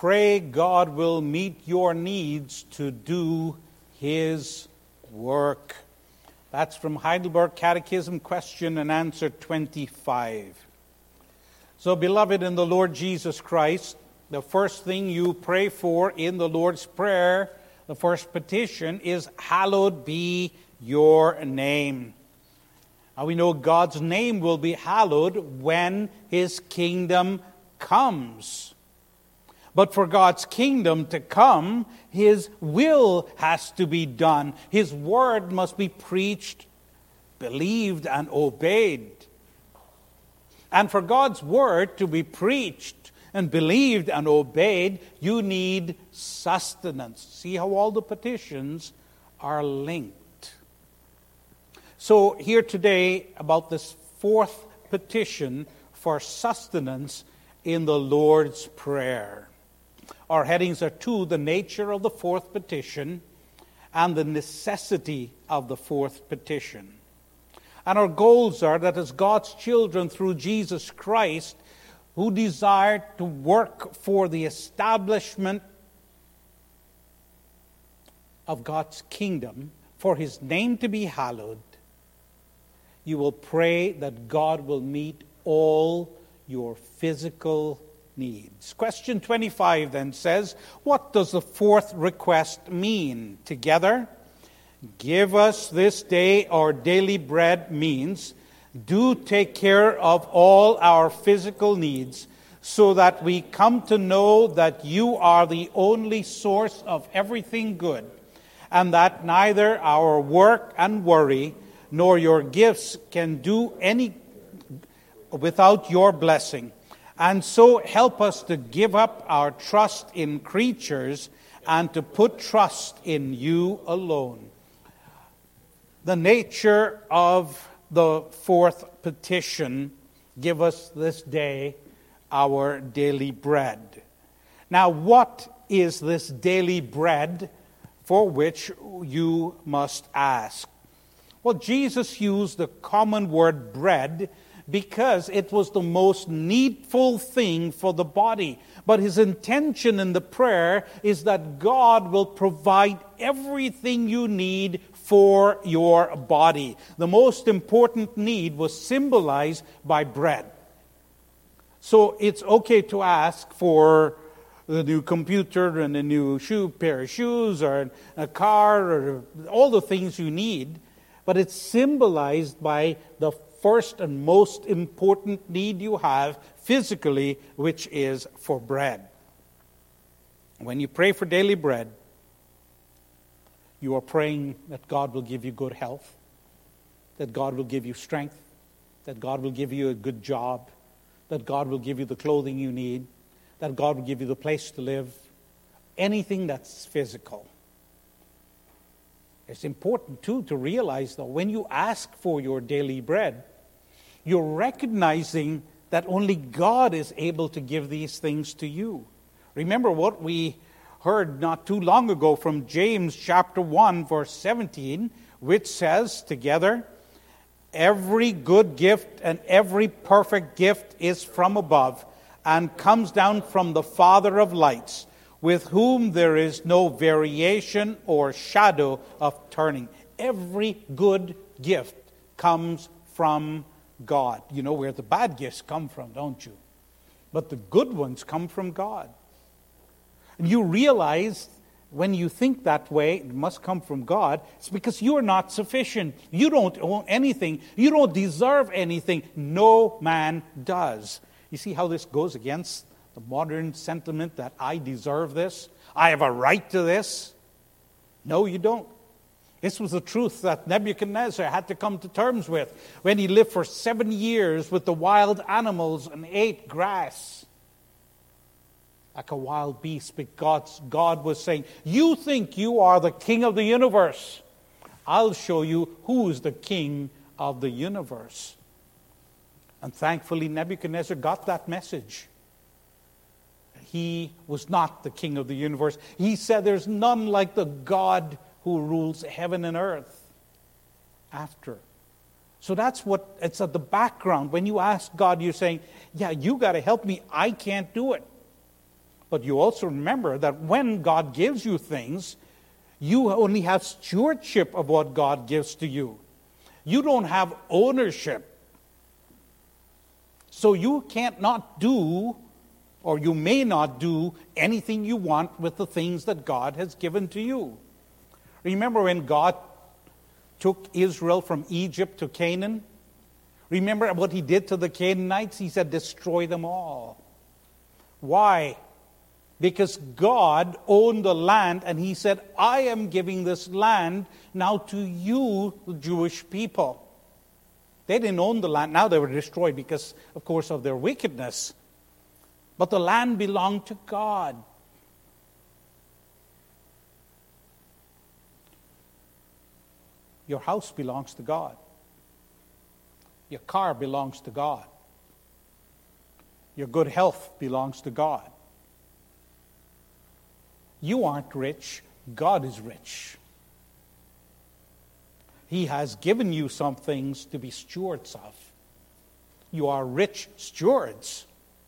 pray God will meet your needs to do His work. That's from Heidelberg Catechism, question and answer 25. So, beloved in the Lord Jesus Christ, the first thing you pray for in the Lord's Prayer, the first petition, is hallowed be your name. Now we know God's name will be hallowed when His kingdom comes. But for God's kingdom to come, His will has to be done. His word must be preached, believed, and obeyed. And for God's word to be preached and believed and obeyed, you need sustenance. See how all the petitions are linked. So here today about this fourth petition for sustenance in the Lord's Prayer. Our headings are two: the nature of the fourth petition and the necessity of the fourth petition. And our goals are that as God's children through Jesus Christ, who desire to work for the establishment of God's kingdom, for His name to be hallowed, you will pray that God will meet all your physical needs. Question 25 then says, what does the fourth request mean? Together, give us this day our daily bread means, do take care of all our physical needs, so that we come to know that you are the only source of everything good, and that neither our work and worry nor your gifts can do any without your blessing. And so help us to give up our trust in creatures and to put trust in you alone. The nature of the fourth petition, give us this day our daily bread. Now, what is this daily bread for which you must ask? Well, Jesus used the common word bread because it was the most needful thing for the body. But His intention in the prayer is that God will provide everything you need for your body. The most important need was symbolized by bread. So it's okay to ask for the new computer and a new pair of shoes or a car or all the things you need, but it's symbolized by the first and most important need you have physically, which is for bread. When you pray for daily bread, you are praying that God will give you good health, that God will give you strength, that God will give you a good job, that God will give you the clothing you need, that God will give you the place to live, anything that's physical. It's important, too, to realize that when you ask for your daily bread, you're recognizing that only God is able to give these things to you. Remember what we heard not too long ago from James chapter 1, verse 17, which says together, every good gift and every perfect gift is from above and comes down from the Father of lights, with whom there is no variation or shadow of turning. Every good gift comes from God. You know where the bad gifts come from, don't you? But the good ones come from God. And you realize when you think that way, it must come from God. It's because you are not sufficient. You don't own anything. You don't deserve anything. No man does. You see how this goes against the modern sentiment that I deserve this? I have a right to this? No, you don't. This was the truth that Nebuchadnezzar had to come to terms with when he lived for 7 years with the wild animals and ate grass like a wild beast. Because God was saying, you think you are the king of the universe. I'll show you who is the king of the universe. And thankfully, Nebuchadnezzar got that message. He was not the king of the universe. He said there's none like the God who rules heaven and earth after. So that's what, it's at the background. When you ask God, you're saying, yeah, you got to help me. I can't do it. But you also remember that when God gives you things, you only have stewardship of what God gives to you. You don't have ownership. So you can't not do, or you may not do, anything you want with the things that God has given to you. Remember when God took Israel from Egypt to Canaan? Remember what he did to the Canaanites? He said, destroy them all. Why? Because God owned the land, and he said, I am giving this land now to you, the Jewish people. They didn't own the land. Now they were destroyed because, of course, of their wickedness. But the land belonged to God. Your house belongs to God. Your car belongs to God. Your good health belongs to God. You aren't rich. God is rich. He has given you some things to be stewards of. You are rich stewards.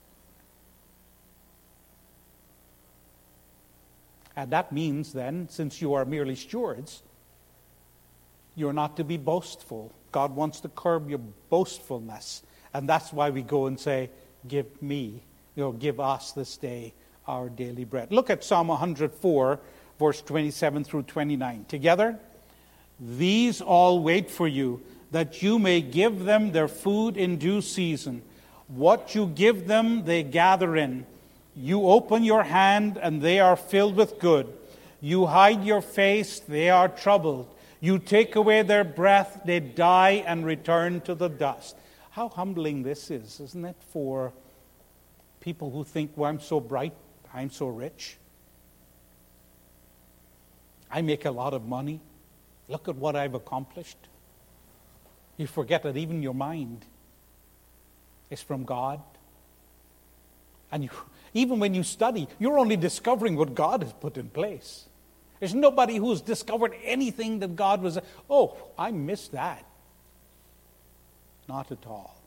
And that means then, since you are merely stewards, you're not to be boastful. God wants to curb your boastfulness. And that's why we go and say, give us this day our daily bread. Look at Psalm 104, verse 27 through 29. Together, these all wait for you, that you may give them their food in due season. What you give them, they gather in. You open your hand, and they are filled with good. You hide your face, they are troubled. You take away their breath, they die and return to the dust. How humbling this is, isn't it, for people who think, well, I'm so bright, I'm so rich. I make a lot of money. Look at what I've accomplished. You forget that even your mind is from God. And even when you study, you're only discovering what God has put in place. There's nobody who's discovered anything that God was, oh, I missed that. Not at all.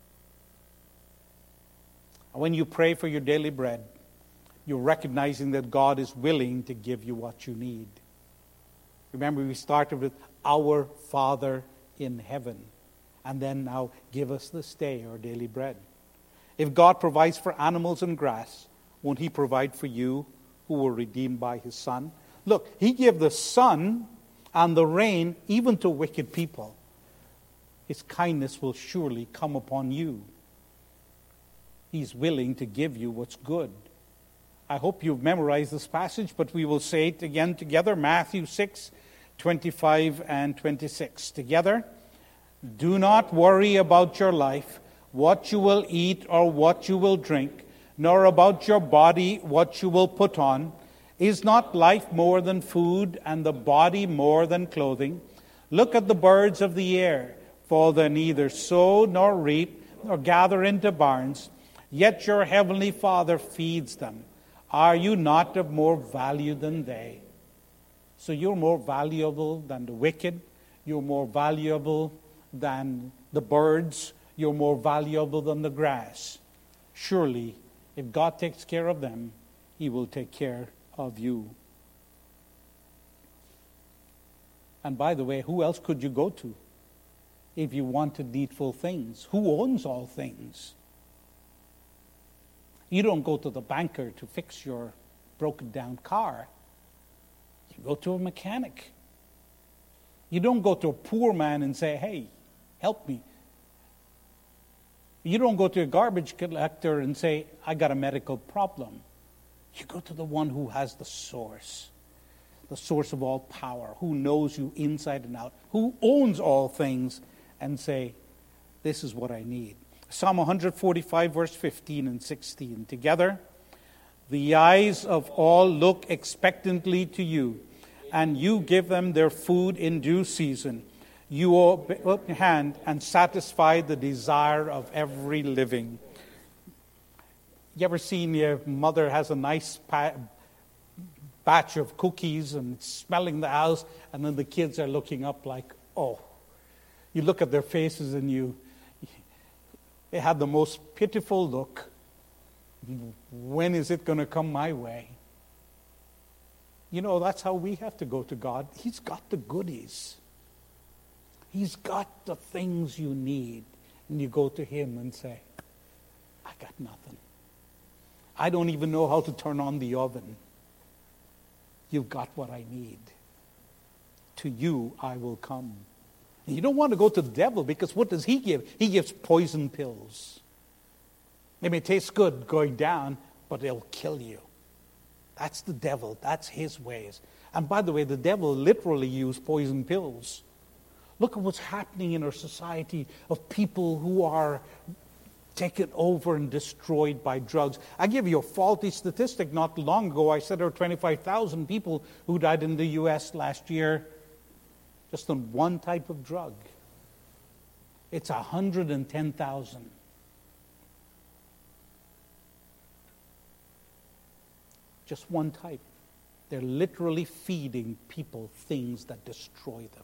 When you pray for your daily bread, you're recognizing that God is willing to give you what you need. Remember, we started with our Father in heaven. And then now, give us this day our daily bread. If God provides for animals and grass, won't he provide for you who were redeemed by his Son? Look, he gave the sun and the rain even to wicked people. His kindness will surely come upon you. He's willing to give you what's good. I hope you've memorized this passage, but we will say it again together. Matthew 6, 25 and 26. Together, do not worry about your life, what you will eat or what you will drink, nor about your body, what you will put on. Is not life more than food, and the body more than clothing? Look at the birds of the air, for they neither sow nor reap nor gather into barns, yet your heavenly Father feeds them. Are you not of more value than they? So you're more valuable than the wicked. You're more valuable than the birds. You're more valuable than the grass. Surely, if God takes care of them, he will take care of you. And by the way, who else could you go to if you wanted needful things? Who owns all things? You don't go to the banker to fix your broken down car. You go to a mechanic. You don't go to a poor man and say, hey, help me. You don't go to a garbage collector and say, I got a medical problem. You go to the one who has the source of all power, who knows you inside and out, who owns all things, and say, this is what I need. Psalm 145, verse 15 and 16. Together, the eyes of all look expectantly to you, and you give them their food in due season. You open your hand and satisfy the desire of every living. You ever seen your mother has a nice batch of cookies and smelling the house, and then the kids are looking up like, oh. You look at their faces and they have the most pitiful look. When is it going to come my way? You know, that's how we have to go to God. He's got the goodies. He's got the things you need. And you go to Him and say, I got nothing. I don't even know how to turn on the oven. You've got what I need. To you I will come. And you don't want to go to the devil, because what does he give? He gives poison pills. They may taste good going down, but they'll kill you. That's the devil. That's his ways. And by the way, the devil literally used poison pills. Look at what's happening in our society of people who are taken over and destroyed by drugs. I give you a faulty statistic. Not long ago, I said there were 25,000 people who died in the U.S. last year just on one type of drug. It's 110,000. Just one type. They're literally feeding people things that destroy them.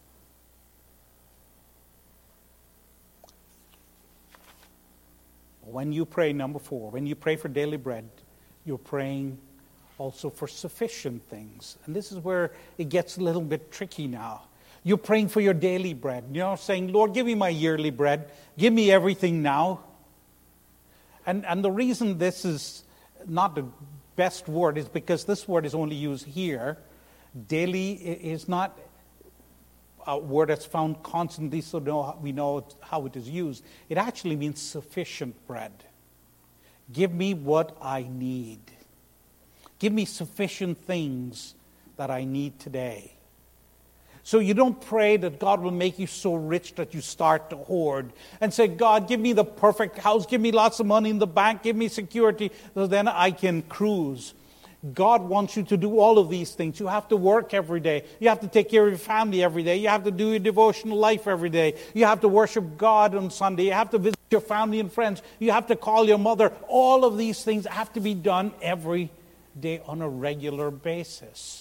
When you pray, number 4, when you pray for daily bread, you're praying also for sufficient things. And this is where it gets a little bit tricky now. You're praying for your daily bread. You're saying, Lord, give me my yearly bread. Give me everything now. And the reason this is not the best word is because this word is only used here. Daily is not a word that's found constantly, so we know how it is used. It actually means sufficient bread. Give me what I need. Give me sufficient things that I need today. So you don't pray that God will make you so rich that you start to hoard and say, God, give me the perfect house, give me lots of money in the bank, give me security, so then I can cruise. God wants you to do all of these things. You have to work every day. You have to take care of your family every day. You have to do your devotional life every day. You have to worship God on Sunday. You have to visit your family and friends. You have to call your mother. All of these things have to be done every day on a regular basis.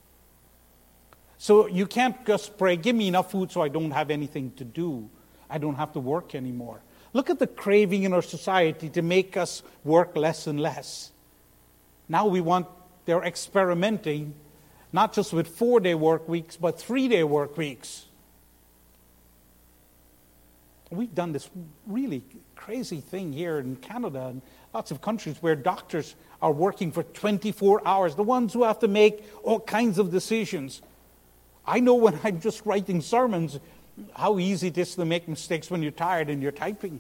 So you can't just pray, give me enough food so I don't have anything to do. I don't have to work anymore. Look at the craving in our society to make us work less and less. Now they're experimenting, not just with 4-day work weeks, but 3-day work weeks. We've done this really crazy thing here in Canada and lots of countries where doctors are working for 24 hours, the ones who have to make all kinds of decisions. I know when I'm just writing sermons, how easy it is to make mistakes when you're tired and you're typing.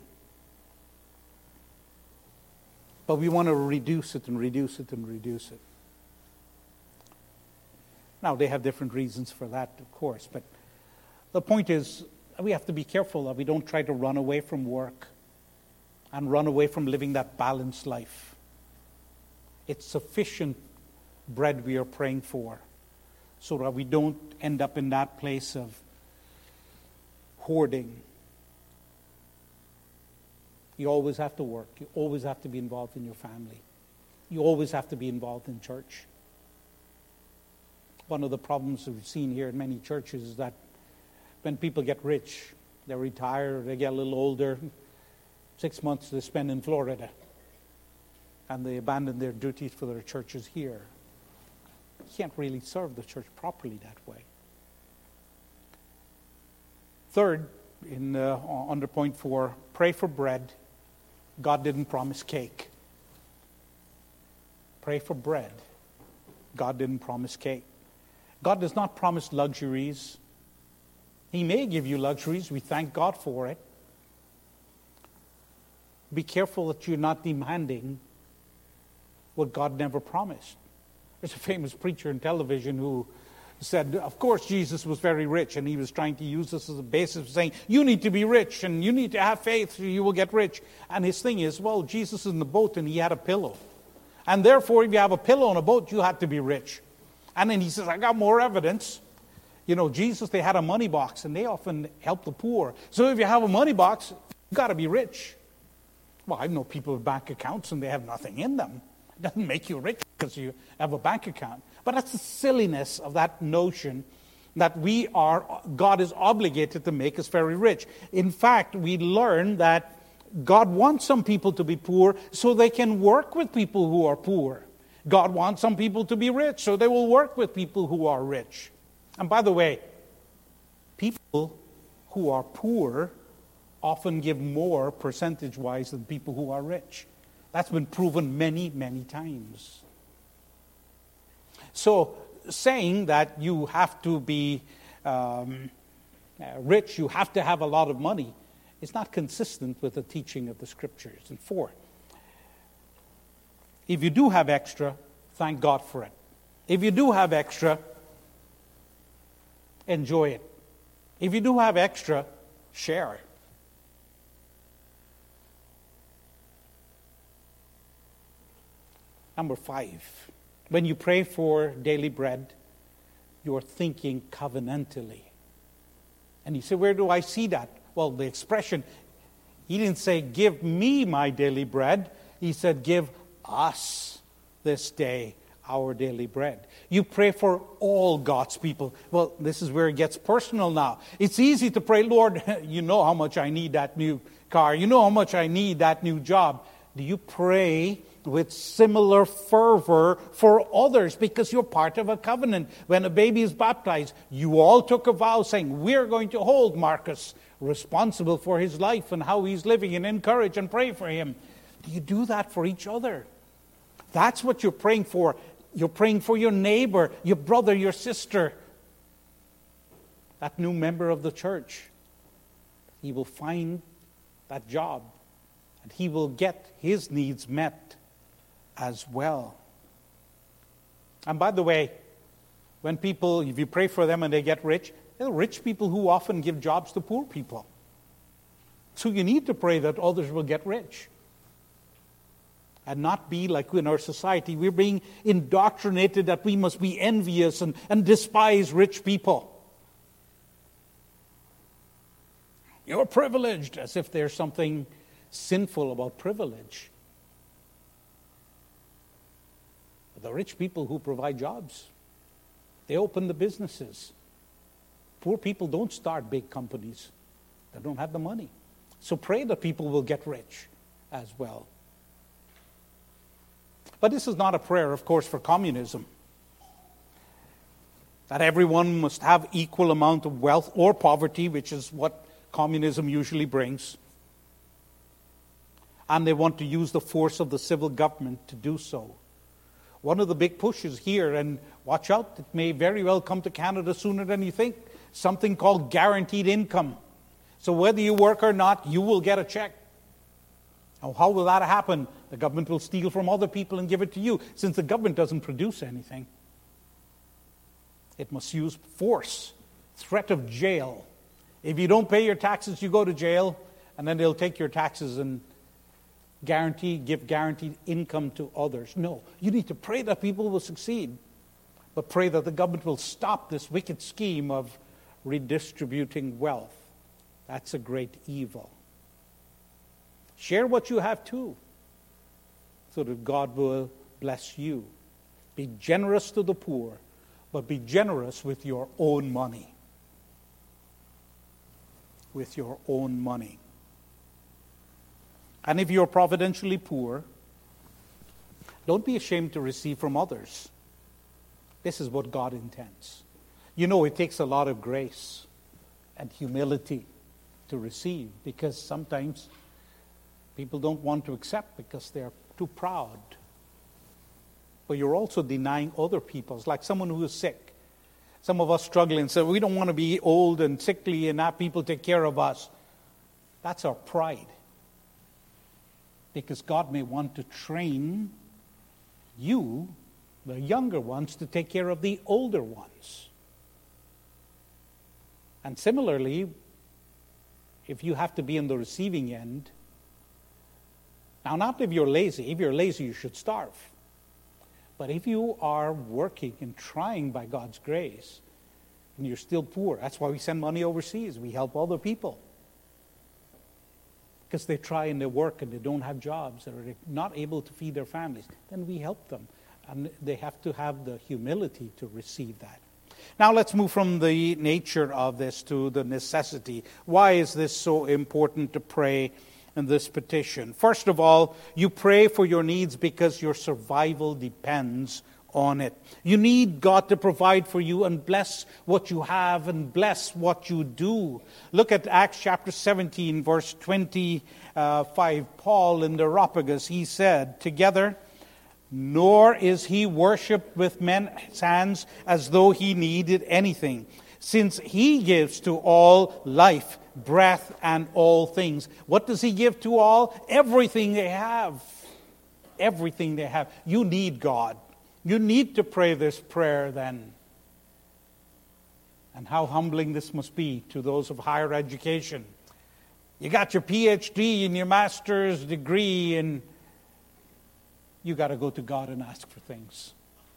But we want to reduce it and reduce it and reduce it. Now, they have different reasons for that, of course. But the point is, we have to be careful that we don't try to run away from work and run away from living that balanced life. It's sufficient bread we are praying for, so that we don't end up in that place of hoarding. You always have to work. You always have to be involved in your family. You always have to be involved in church. One of the problems we've seen here in many churches is that when people get rich, they retire, they get a little older, 6 months they spend in Florida, and they abandon their duties for their churches here. You can't really serve the church properly that way. Third, under point 4, pray for bread. God didn't promise cake. Pray for bread. God didn't promise cake. God does not promise luxuries. He may give you luxuries. We thank God for it. Be careful that you're not demanding what God never promised. There's a famous preacher in television who said, of course Jesus was very rich, and he was trying to use this as a basis of saying, you need to be rich, and you need to have faith, so you will get rich. And his thing is, well, Jesus is in the boat, and he had a pillow. And therefore, if you have a pillow on a boat, you have to be rich. And then he says, I got more evidence. You know, Jesus, they had a money box, and they often help the poor. So if you have a money box, you've got to be rich. Well, I know people with bank accounts, and they have nothing in them. It doesn't make you rich because you have a bank account. But that's the silliness of that notion that God is obligated to make us very rich. In fact, we learn that God wants some people to be poor so they can work with people who are poor. God wants some people to be rich so they will work with people who are rich. And by the way, people who are poor often give more percentage-wise than people who are rich. That's been proven many, many times. So saying that you have to be rich, you have to have a lot of money, is not consistent with the teaching of the Scriptures. And 4, if you do have extra, thank God for it. If you do have extra, enjoy it. If you do have extra, share it. Number 5, when you pray for daily bread, you're thinking covenantally. And you say, where do I see that? Well, the expression, he didn't say, give me my daily bread. He said, give us this day our daily bread. You pray for all God's people. Well, this is where it gets personal now. It's easy to pray, Lord, you know how much I need that new car. You know how much I need that new job. Do you pray with similar fervor for others, because you're part of a covenant? When a baby is baptized, you all took a vow saying, we're going to hold Marcus responsible for his life and how he's living, and encourage and pray for him. Do you do that for each other? That's what you're praying for. You're praying for your neighbor, your brother, your sister, that new member of the church. He will find that job, and he will get his needs met as well. And by the way, when people, if you pray for them and they get rich, there are rich people who often give jobs to poor people. So you need to pray that others will get rich. And not be like in our society. We're being indoctrinated that we must be envious and despise rich people. You're privileged, as if there's something sinful about privilege. The rich people who provide jobs, they open the businesses. Poor people don't start big companies. They don't have the money. So pray that people will get rich as well. But this is not a prayer, of course, for communism. That everyone must have equal amount of wealth or poverty, which is what communism usually brings. And they want to use the force of the civil government to do so. One of the big pushes here, and watch out, it may very well come to Canada sooner than you think, something called guaranteed income. So whether you work or not, you will get a check. Now, how will that happen? The government will steal from other people and give it to you, since the government doesn't produce anything. It must use force, threat of jail. If you don't pay your taxes, you go to jail, and then they'll take your taxes and give guaranteed income to others. No, you need to pray that people will succeed, but pray that the government will stop this wicked scheme of redistributing wealth. That's a great evil. Share what you have too, so that God will bless you. Be generous to the poor, but be generous with your own money. With your own money. And if you're providentially poor, don't be ashamed to receive from others. This is what God intends. You know, it takes a lot of grace and humility to receive, because sometimes people don't want to accept because they're too proud. But you're also denying other people. It's like someone who is sick. Some of us struggle and say, we don't want to be old and sickly and have people take care of us. That's our pride. Because God may want to train you, the younger ones, to take care of the older ones. And similarly, if you have to be in the receiving end, now not if you're lazy. If you're lazy, you should starve. But if you are working and trying by God's grace, and you're still poor, that's why we send money overseas. We help other people. Because they try and they work and they don't have jobs, or they're not able to feed their families, then we help them. And they have to have the humility to receive that. Now let's move from the nature of this to the necessity. Why is this so important to pray in this petition. First of all, you pray for your needs because your survival depends on it. You need God to provide for you and bless what you have and bless what you do. Look at Acts chapter 17, verse 25. Paul in the Areopagus, he said, together, nor is he worshipped with men's hands as though he needed anything, since he gives to all life, breath, and all things. What does he give to all? Everything they have. Everything they have. You need God. You need to pray this prayer then. And how humbling this must be to those of higher education. You got your PhD and your master's degree, and you got to go to God and ask for things.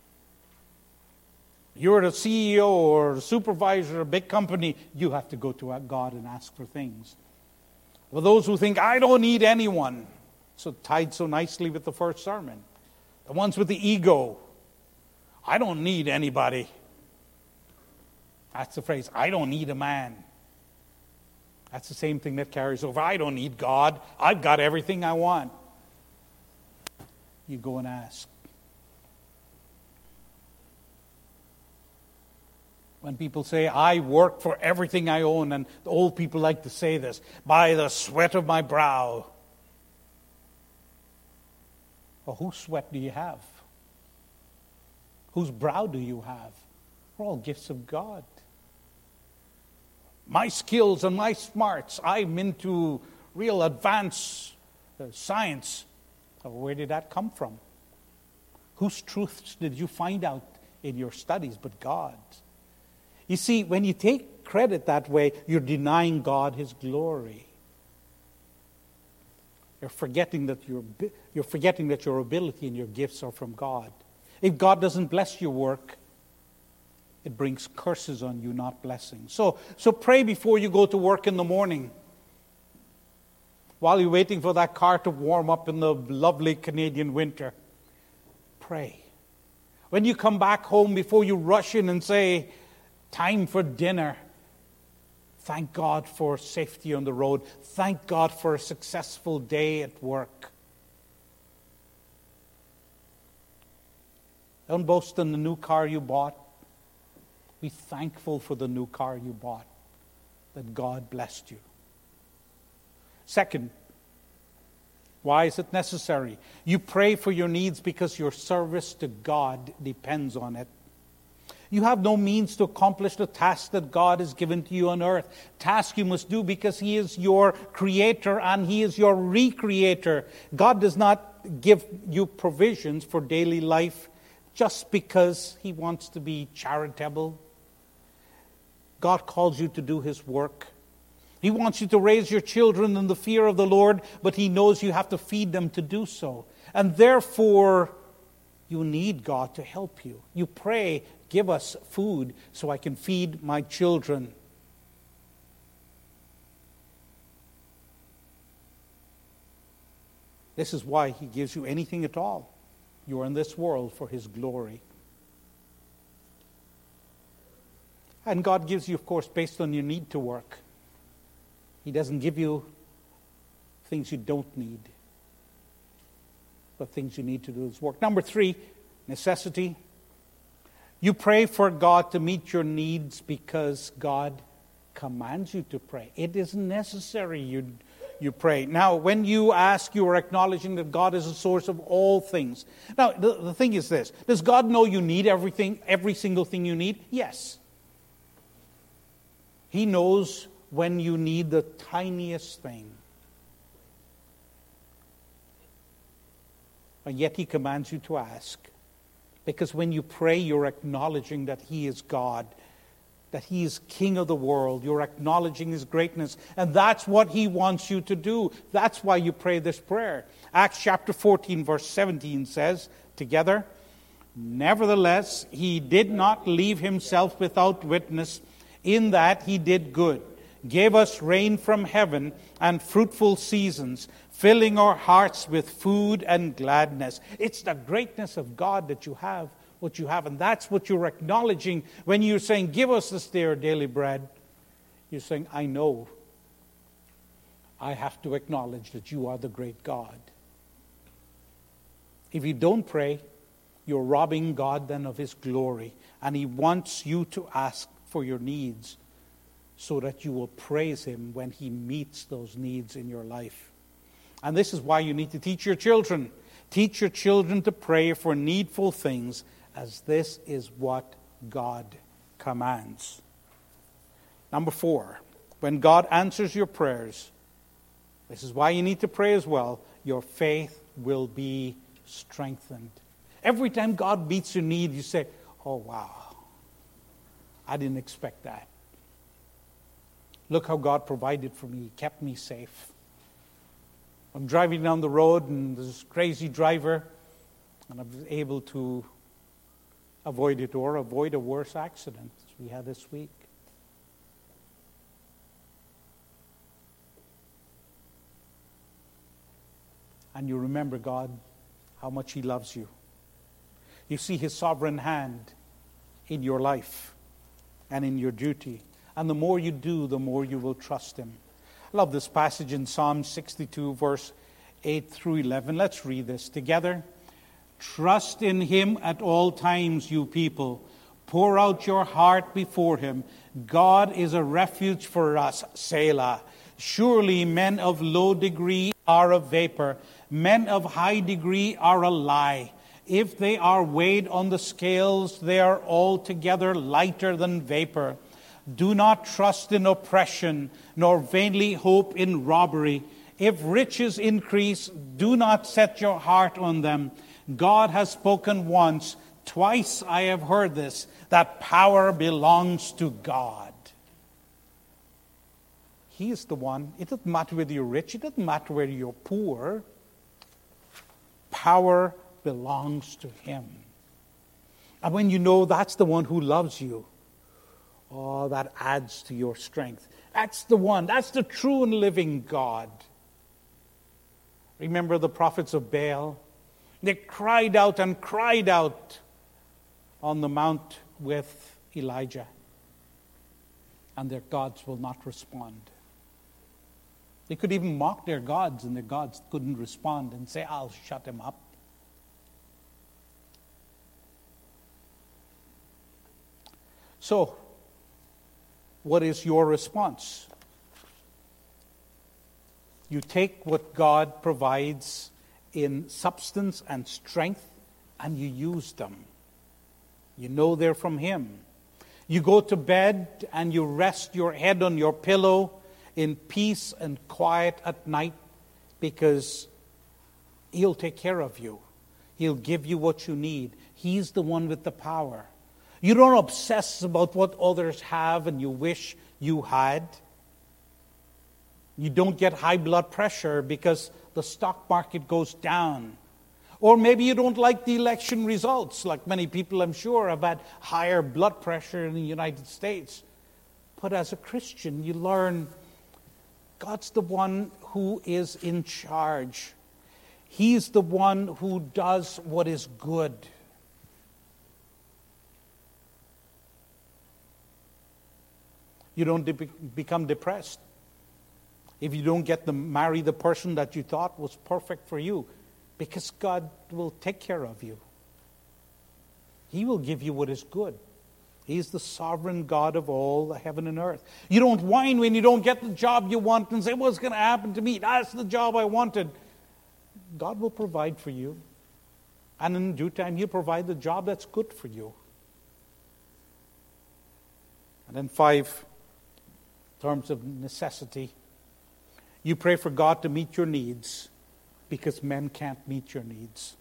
You're the CEO or supervisor of a big company, you have to go to God and ask for things. For those who think, I don't need anyone, so tied so nicely with the first sermon. The ones with the ego, I don't need anybody. That's the phrase, I don't need a man. That's the same thing that carries over. I don't need God. I've got everything I want. You go and ask. When people say, I work for everything I own, and the old people like to say this, by the sweat of my brow. Well, whose sweat do you have? Whose brow do you have? We're all gifts of God. My skills and my smarts, I'm into real advanced science. Where did that come from? Whose truths did you find out in your studies but God's? You see, when you take credit that way, you're denying God His glory. You're forgetting that your ability and your gifts are from God. If God doesn't bless your work, it brings curses on you, not blessings. So pray before you go to work in the morning. While you're waiting for that car to warm up in the lovely Canadian winter, pray. When you come back home, before you rush in and say, time for dinner, thank God for safety on the road. Thank God for a successful day at work. Don't boast in the new car you bought. Be thankful for the new car you bought, that God blessed you. Second, why is it necessary? You pray for your needs because your service to God depends on it. You have no means to accomplish the task that God has given to you on earth. Task you must do because He is your creator and He is your recreator. God does not give you provisions for daily life just because He wants to be charitable. God calls you to do His work. He wants you to raise your children in the fear of the Lord, but He knows you have to feed them to do so. And therefore, you need God to help you. You pray, give us food so I can feed my children. This is why He gives you anything at all. You are in this world for His glory. And God gives you, of course, based on your need to work. He doesn't give you things you don't need, but things you need to do His work. Number 3, necessity. You pray for God to meet your needs because God commands you to pray. It is necessary you pray. Now, when you ask, you are acknowledging that God is the source of all things. Now, the thing is this. Does God know you need everything, every single thing you need? Yes. He knows when you need the tiniest thing. And yet He commands you to ask. Because when you pray, you're acknowledging that He is God, that He is King of the world. You're acknowledging His greatness. And that's what He wants you to do. That's why you pray this prayer. Acts chapter 14, verse 17 says, together, nevertheless, He did not leave Himself without witness, in that He did good, gave us rain from heaven and fruitful seasons, filling our hearts with food and gladness. It's the greatness of God that you have what you have. And that's what you're acknowledging when you're saying, give us this day our daily bread. You're saying, I know I have to acknowledge that you are the great God. If you don't pray, you're robbing God then of his glory. And he wants you to ask for your needs so that you will praise him when he meets those needs in your life. And this is why you need to teach your children. Teach your children to pray for needful things, as this is what God commands. Number 4, when God answers your prayers, this is why you need to pray as well, your faith will be strengthened. Every time God meets your need, you say, oh wow, I didn't expect that. Look how God provided for me. He kept me safe. I'm driving down the road and there's this crazy driver, and I was able to avoid it or avoid a worse accident as we had this week. And you remember God, how much he loves you. You see his sovereign hand in your life and in your duty. And the more you do, the more you will trust him. I love this passage in Psalm 62, verse 8 through 11. Let's read this together. Trust in him at all times, you people. Pour out your heart before him. God is a refuge for us, Selah. Surely men of low degree are a vapor. Men of high degree are a lie. If they are weighed on the scales, they are altogether lighter than vapor. Do not trust in oppression, nor vainly hope in robbery. If riches increase, do not set your heart on them. God has spoken once, twice I have heard this, that power belongs to God. He is the one. It doesn't matter whether you're rich, it doesn't matter whether you're poor. Power belongs to him. And when you know that's the one who loves you, oh, that adds to your strength. That's the one. That's the true and living God. Remember the prophets of Baal? They cried out and cried out on the mount with Elijah. And their gods will not respond. They could even mock their gods, and their gods couldn't respond and say, I'll shut him up. So, what is your response? You take what God provides in substance and strength, and you use them. You know they're from him. You go to bed and you rest your head on your pillow in peace and quiet at night, because he'll take care of you. He'll give you what you need. He's the one with the power. You don't obsess about what others have and you wish you had. You don't get high blood pressure because the stock market goes down. Or maybe you don't like the election results, like many people, I'm sure, have had higher blood pressure in the United States. But as a Christian, you learn God's the one who is in charge. He's the one who does what is good. You don't become depressed if you don't get to marry the person that you thought was perfect for you, because God will take care of you. He will give you what is good. He's the sovereign God of all the heaven and earth. You don't whine when you don't get the job you want and say, what's going to happen to me? That's the job I wanted. God will provide for you. And in due time, he'll provide the job that's good for you. And then 5, in terms of necessity, you pray for God to meet your needs because men can't meet your needs.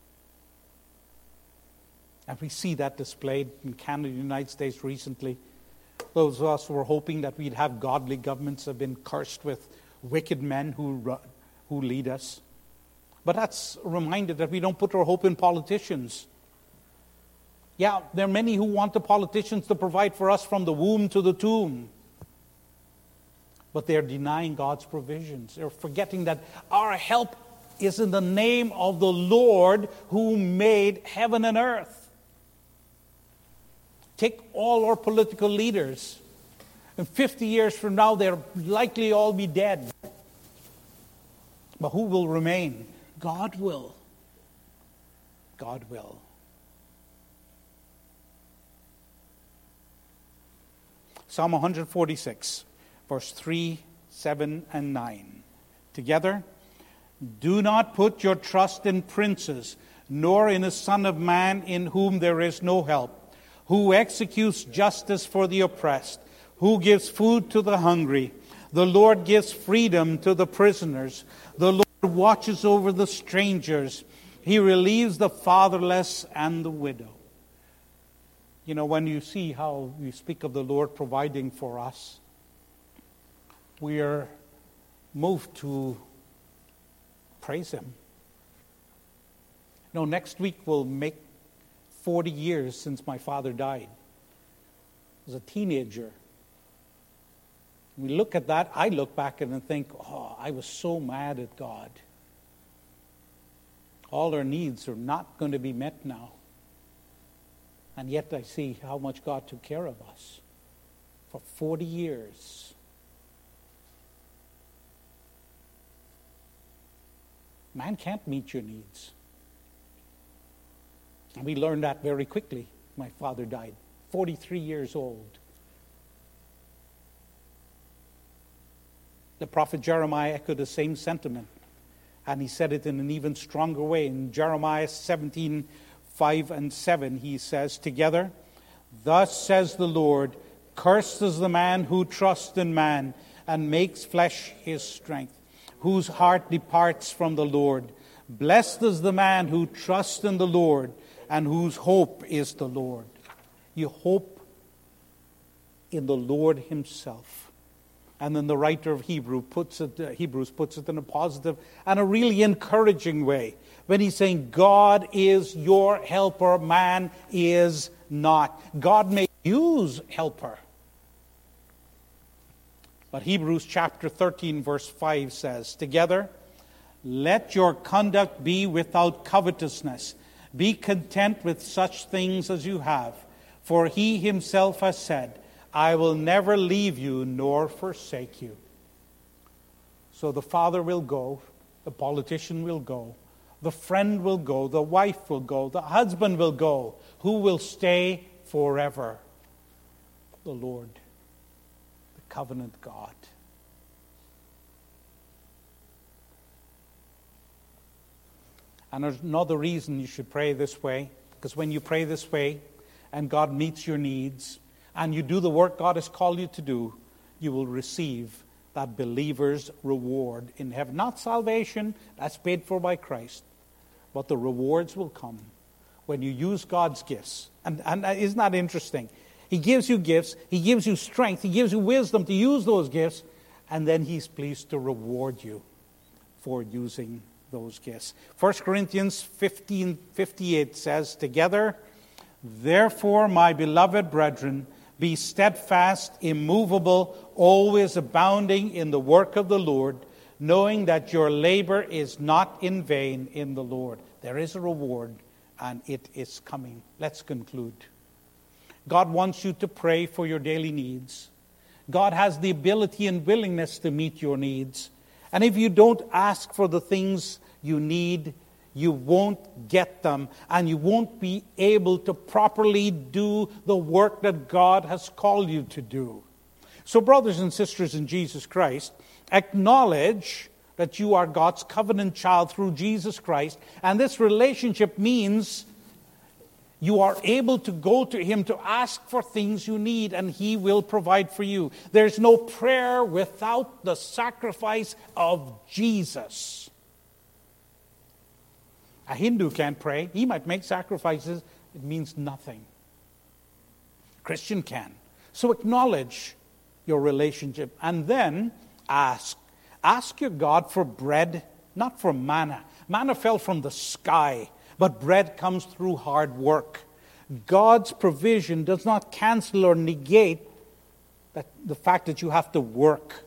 And we see that displayed in Canada and the United States recently. Those of us who were hoping that we'd have godly governments have been cursed with wicked men who lead us. But that's a reminder that we don't put our hope in politicians. Yeah, there are many who want the politicians to provide for us from the womb to the tomb. But they're denying God's provisions. They're forgetting that our help is in the name of the Lord who made heaven and earth. Take all our political leaders. And 50 years from now, they'll likely all be dead. But who will remain? God will. God will. Psalm 146, verse 3, 7, and 9. Together, do not put your trust in princes, nor in a son of man in whom there is no help, who executes justice for the oppressed, who gives food to the hungry. The Lord gives freedom to the prisoners. The Lord watches over the strangers. He relieves the fatherless and the widow. You know, when you see how we speak of the Lord providing for us, we are moved to praise Him. You know, next week will make 40 years since my father died. As a teenager. We look at that, I look back and think, oh, I was so mad at God. All our needs are not going to be met now. And yet I see how much God took care of us for 40 years. Man can't meet your needs. And we learned that very quickly. My father died, 43 years old. The prophet Jeremiah echoed the same sentiment. And he said it in an even stronger way. In Jeremiah 17, 5 and 7, he says, together, thus says the Lord, cursed is the man who trusts in man and makes flesh his strength, whose heart departs from the Lord. Blessed is the man who trusts in the Lord and whose hope is the Lord. You hope in the Lord Himself. And then the writer of Hebrews puts it in a positive and a really encouraging way. When he's saying, God is your helper, man is not. God may use helper. But Hebrews chapter 13 verse 5 says, together, let your conduct be without covetousness. Be content with such things as you have. For He Himself has said, I will never leave you nor forsake you. So the father will go, the politician will go, the friend will go, the wife will go, the husband will go. Who will stay forever? The Lord, the covenant God. And there's another reason you should pray this way, because when you pray this way and God meets your needs, and you do the work God has called you to do, you will receive that believer's reward in heaven. Not salvation, that's paid for by Christ, but the rewards will come when you use God's gifts. And isn't that interesting? He gives you gifts, He gives you strength, He gives you wisdom to use those gifts, and then He's pleased to reward you for using those gifts. 1 Corinthians 15:58 says, together, therefore, my beloved brethren, be steadfast, immovable, always abounding in the work of the Lord, knowing that your labor is not in vain in the Lord. There is a reward, and it is coming. Let's conclude. God wants you to pray for your daily needs. God has the ability and willingness to meet your needs. And if you don't ask for the things you need, you won't get them, and you won't be able to properly do the work that God has called you to do. So, brothers and sisters in Jesus Christ, acknowledge that you are God's covenant child through Jesus Christ, and this relationship means you are able to go to Him to ask for things you need, and He will provide for you. There's no prayer without the sacrifice of Jesus. A Hindu can't pray. He might make sacrifices. It means nothing. A Christian can. So acknowledge your relationship and then ask. Ask your God for bread, not for manna. Manna fell from the sky, but bread comes through hard work. God's provision does not cancel or negate the fact that you have to work.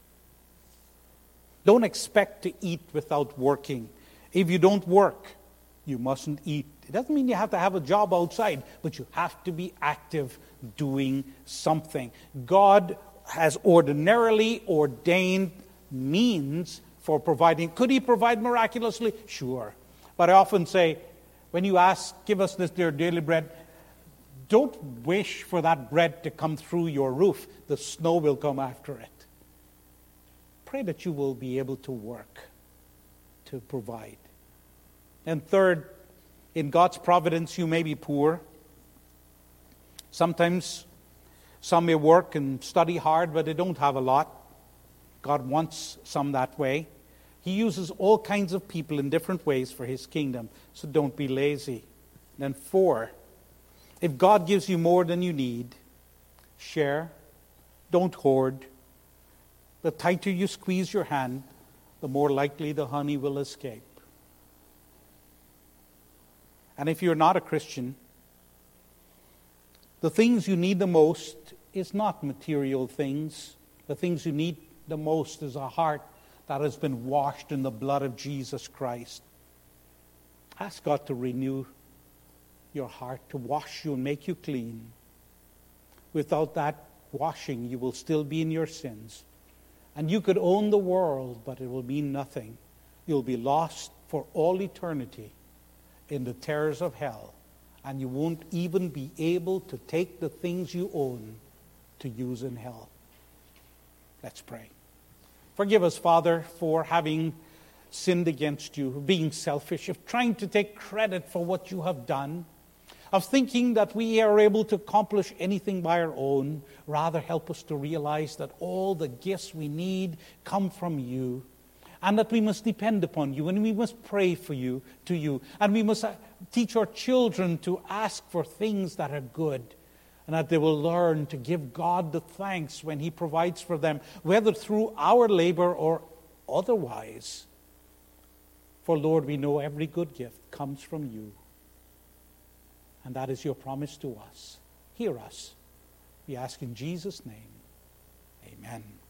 Don't expect to eat without working. If you don't work, you mustn't eat. It doesn't mean you have to have a job outside, but you have to be active doing something. God has ordinarily ordained means for providing. Could he provide miraculously? Sure. But I often say, when you ask, give us this dear daily bread, don't wish for that bread to come through your roof. The snow will come after it. Pray that you will be able to work to provide. And third, in God's providence, you may be poor. Sometimes some may work and study hard, but they don't have a lot. God wants some that way. He uses all kinds of people in different ways for his kingdom, so don't be lazy. And 4, if God gives you more than you need, share. Don't hoard. The tighter you squeeze your hand, the more likely the honey will escape. And if you're not a Christian, the things you need the most is not material things. The things you need the most is a heart that has been washed in the blood of Jesus Christ. Ask God to renew your heart, to wash you and make you clean. Without that washing, you will still be in your sins. And you could own the world, but it will mean nothing. You'll be lost for all eternity in the terrors of hell. And you won't even be able to take the things you own to use in hell. Let's pray. Forgive us, Father, for having sinned against you, of being selfish, of trying to take credit for what you have done, of thinking that we are able to accomplish anything by our own. Rather, help us to realize that all the gifts we need come from you, and that we must depend upon you, and we must pray for you, to you, and we must teach our children to ask for things that are good, and that they will learn to give God the thanks when he provides for them, whether through our labor or otherwise. For Lord, we know every good gift comes from you. And that is your promise to us. Hear us. We ask in Jesus' name. Amen.